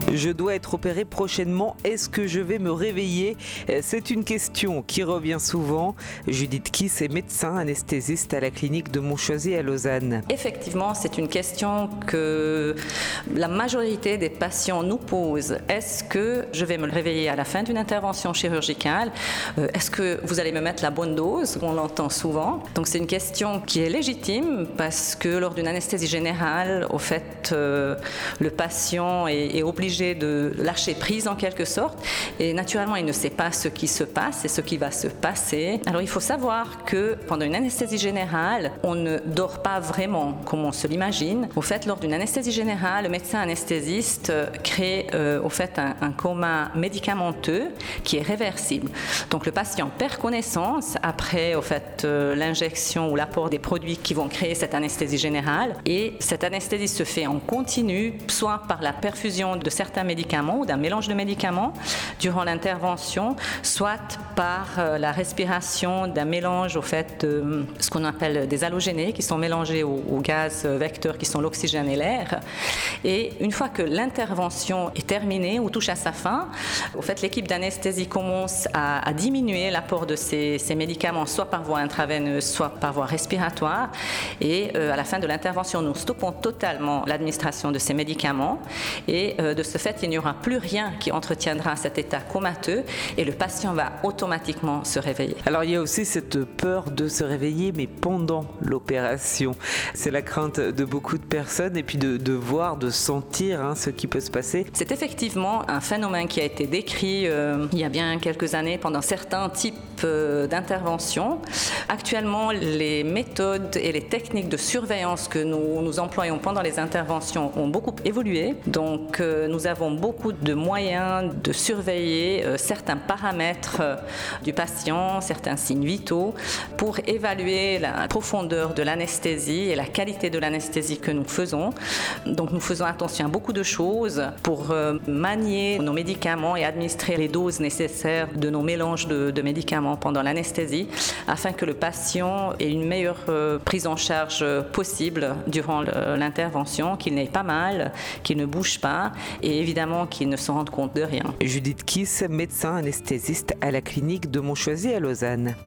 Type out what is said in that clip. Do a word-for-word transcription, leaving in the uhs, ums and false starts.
Je dois être opéré prochainement. Est-ce que je vais me réveiller ? C'est une question qui revient souvent. Judith Kiss est médecin anesthésiste à la clinique de Montchoisy à Lausanne. Effectivement, c'est une question que la majorité des patients nous posent. Est-ce que je vais me réveiller à la fin d'une intervention chirurgicale ? Est-ce que vous allez me mettre la bonne dose ? On l'entend souvent. Donc c'est une question qui est légitime parce que lors d'une anesthésie générale, au fait, euh, le patient est, est obligé de lâcher prise en quelque sorte et naturellement il ne sait pas ce qui se passe et ce qui va se passer. Alors il faut savoir que pendant une anesthésie générale, on ne dort pas vraiment comme on se l'imagine. Au fait, lors d'une anesthésie générale, le médecin anesthésiste crée euh, au fait un, un coma médicamenteux qui est réversible. Donc le patient perd connaissance après au fait euh, l'injection ou l'apport des produits qui vont créer cette anesthésie générale et cette anesthésie se fait en continu, soit par la perfusion de certains médicaments ou d'un mélange de médicaments durant l'intervention, soit par euh, la respiration d'un mélange au fait de ce qu'on appelle des halogénés qui sont mélangés aux, aux gaz vecteurs qui sont l'oxygène et l'air. Et une fois que l'intervention est terminée ou touche à sa fin, au fait l'équipe d'anesthésie commence à, à diminuer l'apport de ces, ces médicaments soit par voie intraveineuse, soit par voie respiratoire. Et euh, à la fin de l'intervention, nous stoppons totalement l'administration de ces médicaments et euh, de ce fait, il n'y aura plus rien qui entretiendra cet état comateux et le patient va automatiquement se réveiller. Alors il y a aussi cette peur de se réveiller, mais pendant l'opération. C'est la crainte de beaucoup de personnes et puis de, de voir, de sentir hein, ce qui peut se passer. C'est effectivement un phénomène qui a été décrit euh, il y a bien quelques années pendant certains types euh, d'interventions. Actuellement, les méthodes et les techniques de surveillance que nous, nous employons pendant les interventions ont beaucoup évolué. Donc euh, nous avons beaucoup de moyens de surveiller euh, certains paramètres euh, du patient, certains signes vitaux, pour évaluer la profondeur de l'anesthésie et la qualité de l'anesthésie que nous faisons. Donc nous faisons attention à beaucoup de choses pour euh, manier nos médicaments et administrer les doses nécessaires de nos mélanges de, de médicaments pendant l'anesthésie, afin que le patient ait une meilleure euh, prise en charge possible durant le, l'intervention, qu'il n'ait pas mal, qu'il ne bouge pas et évidemment qu'ils ne se rendent compte de rien. Judith Kiss, médecin anesthésiste à la clinique de Montchoisy à Lausanne.